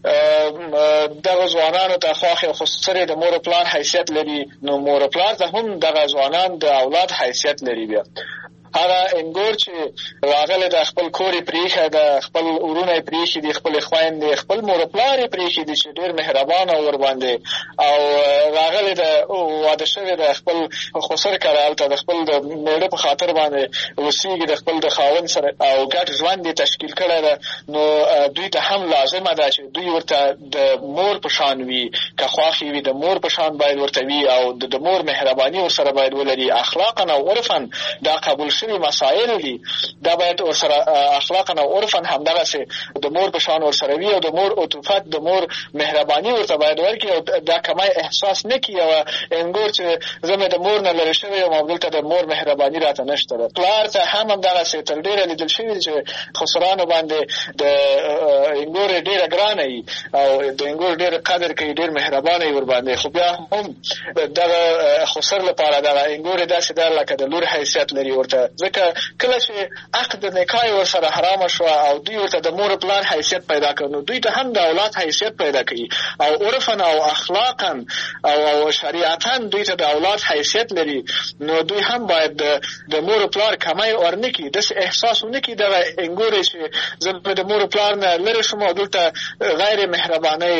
دغه ځوانانو ته خواښې او خسر د مور او پلار حیثیت لري، نو مور او پلار ته هم دغه ځوانان د اولاد حیثیت لري. بیا هغه انګور چې راغلی د خپل کور یې پرېښی ده، خپل ورونه یې پرېښي دي، خپلې خویندې، خپل مور او پلار یې پرېښي دي چې ډېر مهربانه ور باندې، او راغلی د واده شوی د خپل خسر کره هلته د خپل د مېړه په خاطر باندې اوسېږي، د خپل د خاوند سره او ګډ ژوند یې تشکیل کړی ده، نو دوی ته هم لازمه ده چې دوی ورته د مور په شان وي، که خواښې وي د مور په شان باید ورته وي او د مور مهرباني ورسره باید ولري. اخلاقا او عرفا دا قبول شوي مسایل دي دا باید ورسره اخلاقا او عرفا همدغسې د مور په شان ورسره وي او د مور عطوفت د مور مهرباني ورته باید ورکړي او دا کمی احساس نه کړي او انګور چې زه مې د مور نه لرې شوی یم او دلته د مور مهرباني راته نشته ده. پلار ته هم همدغسې تر ډېره لیدل شوي دي چې خسرانو باندې د انګور ډېره ګرانه وي او د انګور ډېر قدر کوي، ډېر مهربانه وي ورباندې، خو بیا هم دغه خسر لپاره دغه انګور داسې ده لکه د لور حیثیت لري ورته، ځکه کله چې عقد نکاح ورسره حرامه شوه او دوی ورته د مور پلار حیثیت پیدا کړ نو دوی ته هم د اولاد حیثیت پیدا کوي او عرفا او اخلاقا او او شریعتا دوی ته د اولاد حیثیت لري، نو دوی هم باید د مور پلار کمی ورنکړي، داسې احساس ونکړي دغه انګورې چې زه د مور پلار نه لرې شوم او دلته غیر مهربانۍ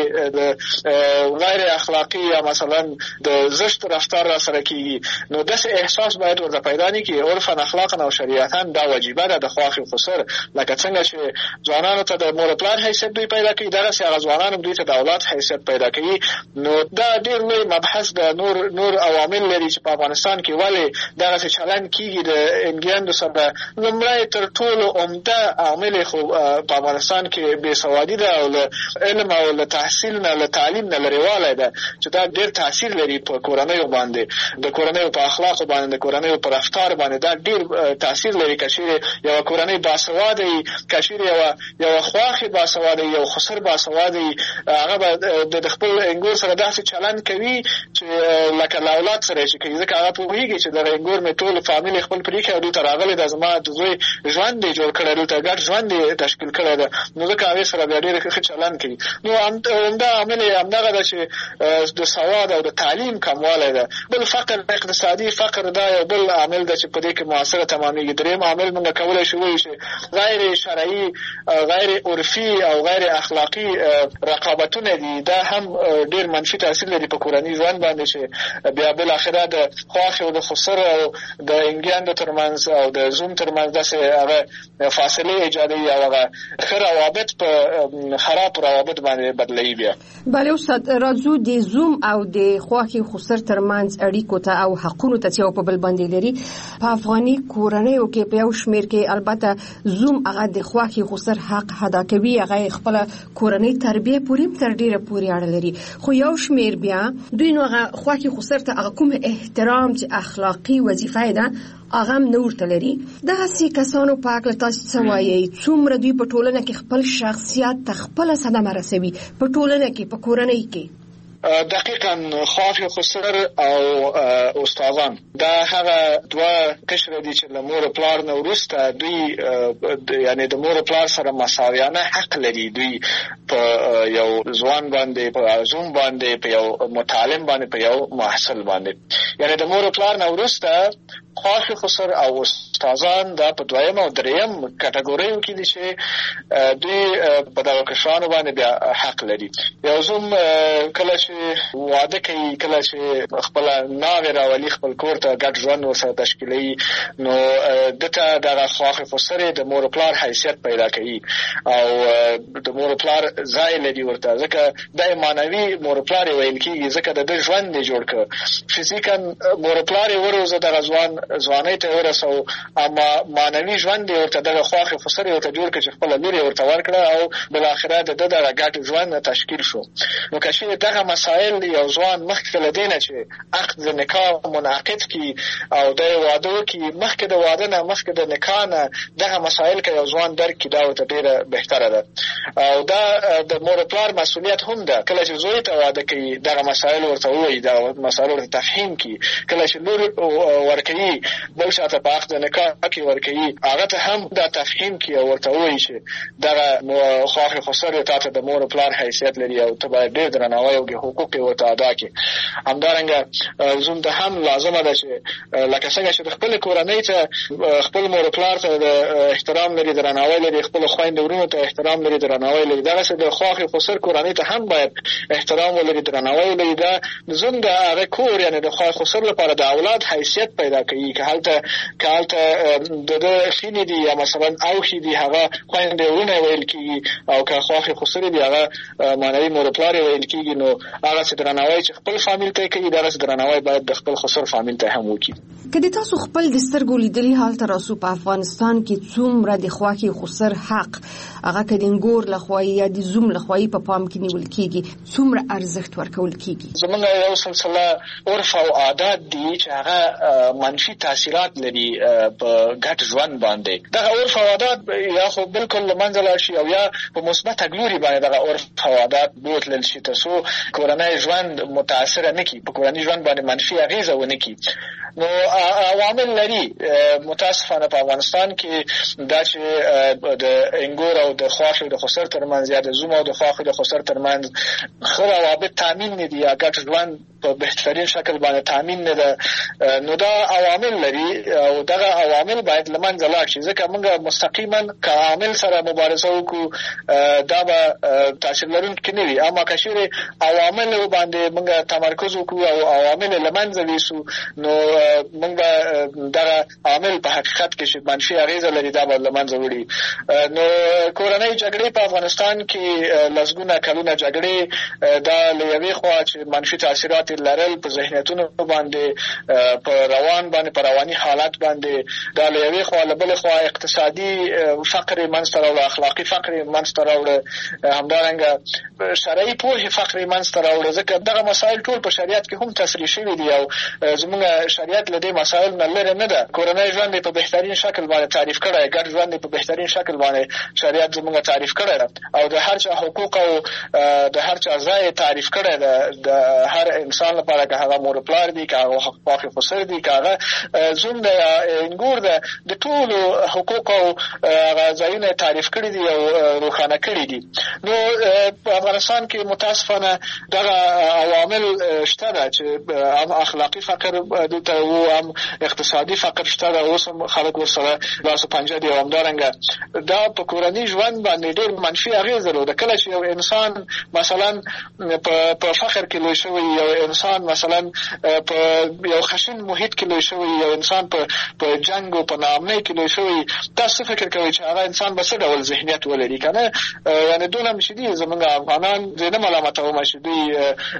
غیر اخلاقي یا مثلا د زشت رفتار را سره کېږي، نو داسې احساس باید ورته پیدا نه کړي. عرفا اخلاقا او شریعتا دا واجبه ده د خواښې خسر، لکه څنګه چې ځوانانو ته د مور پلار حیثیت دوی پیدا کوي دغسې هغه ځوانان هم دوی ته د اولاد حیثیت پیدا کوي. نو دا ډېر لوی مبحث د نور نور عوامل لري چې په افغانستان کې ولې دغسې چلند کېږي د انګیاندو سره. لومړی تر ټولو عمده عامل خو په افغانستان کې بېسوادي ده او له علم او له تحصیل نه له تعلیم نه لرېوالی ده چې دا ډېر تاثیر لري په کورنیو باندې، د کورنیو په اخلاقو باندې، د کورنیو په رفتار باندې دا ډېر تاثیر لري. که چېرې یوه کورنۍ باسواده وي، که چېرې یوه یوه خواښې باسواده وي، یو خسر باسواده وي، هغه به د خپل انګور سره داسې چلند کوي چې لکه له اولاد سره چې کوي، ځکه هغه پوهېږي چې دغه انګور مې ټول فامیل یې خپل پرېښی او دلته راغلی ده، زما د زوی ژوند یې جوړ کړی، دلته ګډ ژوند یې تشکیل کړی ده، نو ځکه هغې سره بیا ډېر ښه چلند کوي. نو عمده عامل یې همدغه ده چې د سواد او د تعلیم کموالی ده. بل فقر، اقتصادي فقر دا یو بل عامل ده چې په دې کې مؤثره تمامېږي. درېیم عامل موږ کولی شو ووایو چې غیر شرعي، غیر عرفي او غیر اخلاقي رقابتونه دي، دا هم ډېر منفي تاثیر لري په کورني ژوند باندې چې بیا بالاخره د خواښې او د خسر او د انګیاندو ترمنځ او د زوم ترمنځ داسې هغه فاصلې ایجادوي او هغه ښه روابط په خراب روابط باندې بدلوي. بیا بله استاد، راځو د زوم او د خواښې خسر ترمنځ اړیکو ته او حقونو ته چې یو په بل باندې لري. په افغاني کورنیو کې په یو شمېر کې البته زوم هغه د خواښې خسر حق ادا کوي، هغه خپله کورنۍ تربیه پورې تر ډېره پورې اړه لري، خو یو شمېر بیا دوی نو هغه خواښې خسر ته هغه کوم احترام چې اخلاقي وظیفه ده هغه هم نه ورته لري. دغسې کسانو په هکله تاسو څه وایئ؟ څومره دوی په ټولنه کې خپل شخصیت ته خپله صدمه رسوي په ټولنه کې، په کورنۍ کې؟ دقیقا خواښې خسر او استادان دا هغه دوه قشره دي چې له مور پلار نه وروسته دوی یعنی د مور پلار سره مساویانه حق لري. دوی په یو ځوان باندې، په زوم باندې، په یو متعلم باندې، په یو محصل باندې. یعنی د مور پلار نه وروسته خواښې خسر او استادان دا په دویم او دریم کټګوریو کې دي چې دوی په دغه کشرانو باندې بیا حق لري. یو زوم کله چې واده کوي، کله چې خپله ناوې راولي خپل کور ته، ګډ ژوند ورسره تشکیلوي، نو دته دغه خواښې خسر د مور پلار حیثیت پیدا کوي او د مور پلار ځای لري ورته، ځکه دا معنوي مور پلار یې ویل کېږي، ځکه د ده ژوند یې جوړ کړ. فزیکا مور پلار یې وروزه دغه ځوان ځوانۍ ته ورسو، اما معنوي ژوند یې ورته دغه خواښې خسر یې ورته جوړ کړ چې خپله لور یې ورته ورکړه او بالاخره د ده دغه ګډ ژوند تشکیل شو. نو که چېرې دغه مسایل یو ځوان مخکې له دې نه چې عقد د نکاح منعقد کړي او دی واده وکړي، مخکې د واده نه، مخکې د نکاح نه دغه مسایل که یو ځوان درک کړي دا ورته ډېره بهتره ده. او دا د مور پلار مسؤلیت هم ده، کله چې زوی ته واده کوي دغه مسایل ورته ووایي، دغه مسایل ورته تفهیم کړي. کله چې لور ورکوي بل چاته په عقد نکاح کې ورکوي، هغه ته هم دا تفهیم کړي او ورته ووایي چې دغه خواښې خسر تا ته د مور پلار حیثیت لري او ته باید ډېر درناوی او حقوق یې ورته ادا کړي. همدارنګه زوم ته هم لازمه ده چې لکه څنګه چې د خپلې کورنۍ ته خپل مور پلار ته د احترام لري، درناوی لري، خپلو خویندو ورونو ته احترام لري، درناوی لري، دغسې د خواښې خسر کورنۍ ته هم باید احترام ولري، درناوی ولري. دا زوم د هغه کور یعنې د خواښې خسر لپاره د اولاد حیثیت پیدا کوي دي که هلته که هلته د ده خینې دي یا مثلا اوښې دي هغه خویندې وروڼه ویل کېږي او که خواښې خسرې دي هغه معنوي مور پلار ویل کېږي. نو هغسې درناوی چې خپل فامیل ته کوي دغسې درناوی باید د خپل خسر فامیل ته هم وکړي. که د تاسو خپل د سترګو لیدلي حال ته راسو په افغانستان کې څومره د خواښې خسر حق هغه که د انګور لخوا یا د زوم لخوا په پام کې نیول کېږي څومره ارزښت ورکول کېږي؟ زمونږ یو سلسله عرف او عادات دي چې هغه منفي تاثیرات لري په ګډ ژوند باندې. دغه عرف او عادات یا خو بالکل له منځه لاړ شي او یا په مثبته ګلوري باندې دغه عرف او عادات بوتلل شي تر څو کورنی ژوند متاثره نه کړي، په کورني ژوند باندې منفي اغېزه ونه کړي. نو عوامل لري متاسفانه په افغانستان کې دا چې د انګور او د خواښې د خسر ترمنځ یا د زوم او د خواښې د خسر ترمنځ ښه روابط تامین نه دي یا ګډ ژوند په بهترین شکل باندې تامین نه ده. نو دا عوامل لري او دغه عوامل باید له منځه لاړ شي، ځکه موږ مستقیما که عامل سره مبارزه وکړو دا به تاثیر لرونکي نه وي. اما که چیرې عواملو باندې موږ تمرکز وکړو او عوامل له منځه ویسو نو موږ به دغه عامل په حقیقت کې چې منفي اغېزه لري دا به له منځه وړي. نو کورنۍ جګړې په افغانستان کې لسګونه کلونه جګړې دا له یوې خوا چې منفي تاثیرات لرل په ذهنیتونو باندې، په روان باندې، په رواني حالت باندې، دا له یوې خوا له بلې خوا اقتصادي فقر یې منځته راوړه، اخلاقي فقر یې منځته راوړه، همدارنګه شرعي پوهې فقر یې منځته راوړه، ځکه دغه مسایل ټول په شریعت کې هم تصریح شوي دي او زموږ شریعت له دې مسایل نه لرې نه ده. کورنی ژوند یې په بهترین شکل باندې تعریف کړی، ګډ ژوند یې په بهترین شکل باندې شریعت زموږ تعریف کړی ده او د هر چا حقوق او د هر چا ځای تعریف کړی ده. د هر انسان لپاره که هغه مور پلار دي، که هغه خواښې خسر دي، که هغه زوم ده یا انګور ده، د ټولو حقوق او هغه ځایونه تعریف کړي دي او روښانه کړي دي. نو په افغانستان کې متاسفانه دغه عوامل شته ده چې هم اخلاقي فقر دلته و، هم اقتصادي فقر شته ده، اوس هم خلک ورسره لاس و پنجه دي او همدارنګه دا په کورني ژوند باندې ډېر منفي اغېز درلوده. کله چې یو انسان مثلا په فخر کې لوی شوی، یو انسان مثلا په یو خشن محیط کې لوی شوی، یو انسان په په جنگ او په ناامنۍ کې لوی شوی، تاسو فکر کوئ چې هغه انسان به څه ډول ذهنیت ولري که نه؟ یعنې دونه چې دي زموږ افغانان زه نه ملامتوم چې دوی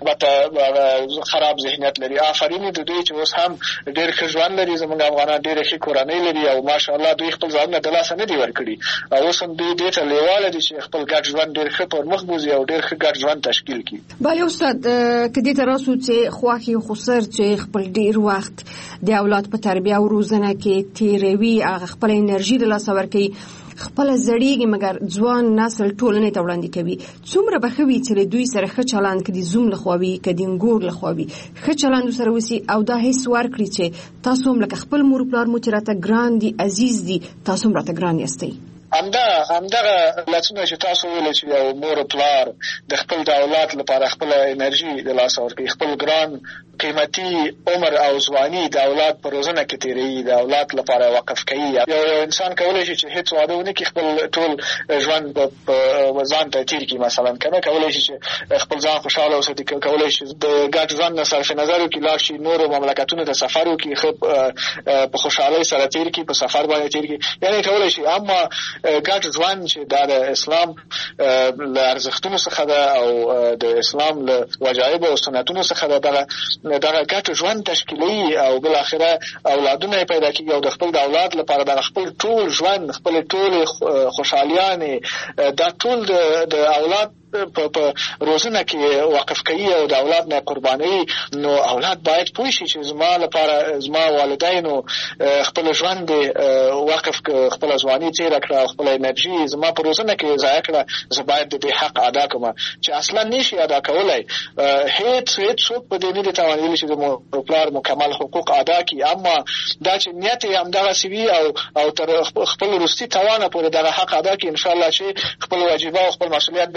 البته خراب ذهنیت لري. آفرین د دوی چې اوس هم ډېر ښه ژوند لري، زموږ افغانان ډېرې ښې کورنۍ لري او ماشاءالله دوی خپل ځانونه د لاسه نه دي ورکړي او اوس هم دوی دې ته لیواله دي چې خپل ګډ ژوند ډېر ښه پر مخ بوځي او ډېر ښه ګډ ژوند تشکیل کړي. بله استاد، که دې ته راسو چې خواښې خسر چې خپل ډېر وخت د اولاد په تربیه او روزنه کې تېروي، هغه خپله انرژي د لاسه ورکوي، خپله زړیږي مګر ځوان نسل ټولنې ته وړاندې کوي، څومره به ښه وي چې له دوی سره ښه چلند که د زوم لخوا وي که د انګور لخوا وي ښه چلند ورسره وسي او دا حس ورکړي چې تاسو هم لکه خپل مور پلار مو چې راته ګران دي، عزیز دي، تاسو هم راته ګران یاستئ. همدا همدغه لاسونه چې تاسو ویل چې یو مور پلار د خپل د اولاد لپاره خپله انرژي د لاسه ورکوي، خپل ګران قیمتي عمر او ځواني د اولاد په روزنه کې تېروي، د اولاد لپاره وقف کوي. یو یو انسان کولی شي چې هېڅ واده ونه کړي، خپل ټول ژوند په ځان ته تېر کړي مثلا که نه، کولی شي چې خپل ځان خوشحاله وساتي، کولی شي د ګډ ژوند نه صرف نظر وکړي، لاړ شي نورو مملکتونو ته سفر وکړي، ښه په خوشحالۍ سره تېر کړي، په سفر باندې تېر کړي، یعنې کولی شي. اما ګډ ژوند چې دا د اسلام له ارزښتونو څخه ده او د اسلام له وجایبو او سنتونو څخه ده، دغه دغه ګډ ژوند تشکیلوي او بالاخره اولادونه یې پیدا کېږي او د خپل د اولاد لپاره دغه خپل ټول ژوند، خپلې ټولې خوشحالیانې دا ټول د اولاد په په روزنه کې وقف کوي او د اولاد نه قربانوي. نو اولاد باید پوه شي چې زما لپاره زما والدینو خپل ژوند وقف خپل ځواني تېره کړه او خپل انرژي زما په روزنه کې ضایع کړه، زه باید د دې حق ادا کړم چې اصلا نشي ادا کولی. هېڅ هېڅ څوک په دې نه دي توانیدلی چې د مور پلار مکمل حقوق ادا کړي، اما دا چې نیت یې همدغسې وي او او تر خپل وروستي توانه پورې دغه حق ادا کړي، انشاءالله چې خپل واجبه او خپل مسؤلیت به یې ادا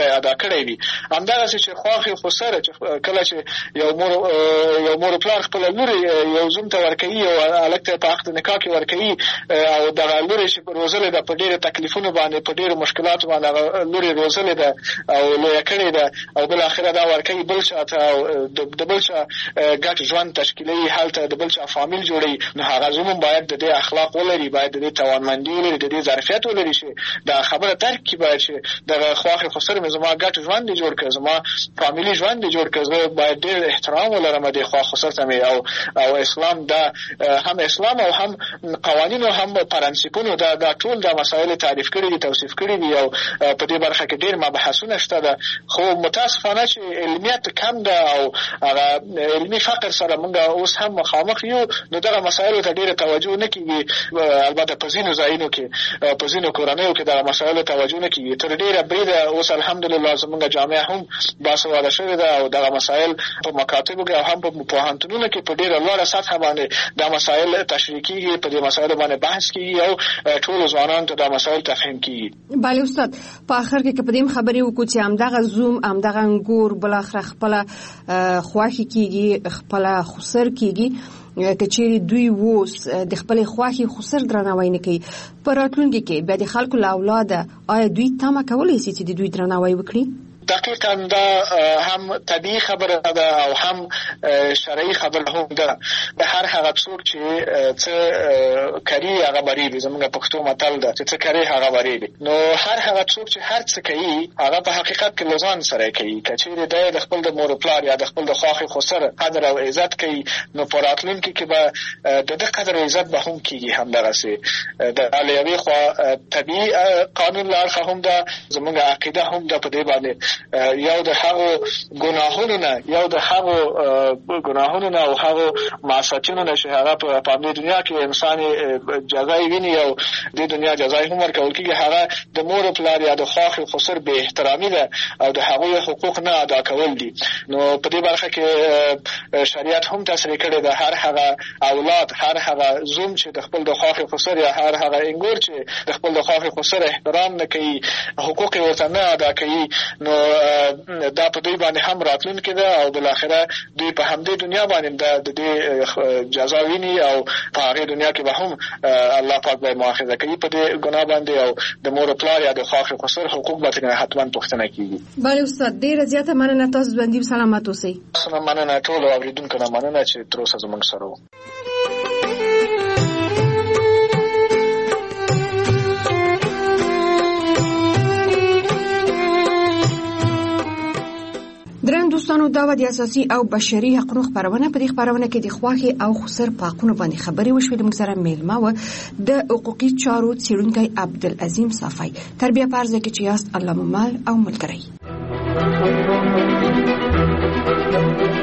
کړی وي. همدغسې چې خواښې خو سره چې کله چې یو مور یو مور پلار خپله لورې یو زوم ته ورکوي او هلک ته په عقد نکاح کې ورکوي او دغه لورې چې روزلې ده په ډېرو تکلیفونو باندې په ډېرو مشکلاتو باندې هغه لورې روزلې ده او لویه کړې ده او بالاخره دا ورکوي بل چا ته او د بل چا ګډ ژوند تشکیلوي، هلته د بل چا فامیل جوړوي، نو هغه زوم هم باید د دې اخلاق ولري، باید د دې توانمندي ولري، د دې ظرفیت ولري چې دا خبره درک کړي باید چې دغه خواښې خو سره مې زما ګډ ژوند دې جوړ کړه، زما فامیلي ژوند دې جوړ کړه، زه باید ډېر احترام ولرم دې خواښو سره ته مې او او اسلام دا هم اسلام او هم قوانینو هم پرنسیپونو دا دا ټول دا مسایل تعریف کړي دي، توصیف کړي دي او په دې برخه کې ډېر مبحثونه شته ده. خو متاسفانه چې علمیت کم ده او هغه علمي فقر سره موږ اوس هم مخامخ یو، نو دغه مسایلو ته ډېره توجه نه کېږي. البته په ځینو ځایونو کې په ځینو کورنیو کې دغه مسایلو توجه نه کېږي. تر ډېره بریده اوس الحمدلله زموږ جامعه هم باسواده شوې ده او دغه مسایل په مکاتبو کې او هم په پوهنتونونو کې په ډېره لوړه سطحه باندې دا مسایل تشریح کېږي، په دې مسایلو باندې بحث کېږي او ټولو ځوانانو ته دا مسایل تفهیم کېږي. بله استاد، په آخر کې که په دې خبرې وکړو چې همدغه زوم همدغه انګور بالاخره خپله خواښې کېږي، خپله خسر کېږي، که چیرې دوی اوس د خپلې خواښې خسر درناوی نه کوي، په راتلونکي کې بیا د خلکو له اولاده آیا دوی تمه کولی شي چې د دوی درناوی وکړي؟ دقیقا دا هم طبیعي خبره ده او هم شرعي خبره هم ده. د هر هغه څوک چې څه کوي هغه بریږي، زموږ پښتو متل ده چې څه کوي هغه بریږي. نو هر هغه څوک چې هر څه کوي هغه په حقیقت کې له ځان سره کوي. که چیرې دی د خپل د مور پلار یا د خپل د خواښې خسر قدر او عزت کوي، نو په راتلونکي کې به د ده قدر او عزت به هم کېږي. همدغسې د له یوې خوا طبیعي قانون له اړخه هم ده، زموږ عقیده هم ده په دې باندې یو د هغو ګناهونو نه یو د هغو ګناهونو نه او هغو معصیتونو نه چې هغه په همدې دنیا کې انسان جزا یې ویني او دې دنیا جزا یې هم ورکول کېږي، هغه د مور پلار یا د خواښې خسر بې احترامي ده او د هغوی حقوق نه ادا کول دي. نو په دې برخه کې شریعت هم تصریح کړې ده هر هغه اولاد، هر هغه زوم چې د خپل د خواښې خسر یا هر هغه انګور چې د خپل د خواښې خسر احترام نه کوي، حقوق یې ورته نه ادا کوي، نو دا په دوی باندې هم راتلونکې ده او بالاخره دوی په همدې دنیا باندې د دې جزا ویني او په هغې دنیا کې به هم الله پاک به مؤاخذه کوي په دې ګناه باندې او د مور پلار یا د خواښې خسر حقوق به ترې حتما پوښتنه کېږي. بله استاد، ډېره زیاته مننه، تاسو ژوندي سلامت اوسئ. مننه ټولو اورېدونکو نه مننه چې تر اوسه زموږ سره وو. درن دوستانو، دا و د اساسي او بشري حقوقو خبرونه. په دې خبرونه کې د خواښې او خسر په حقوقو باندې خبرې وشوې. موږ سره میلمه و د حقوقي چارو څېړونکی عبدالعظیم صافی. تربیه په عرض کې چې یاست الله مو مل او ملګری.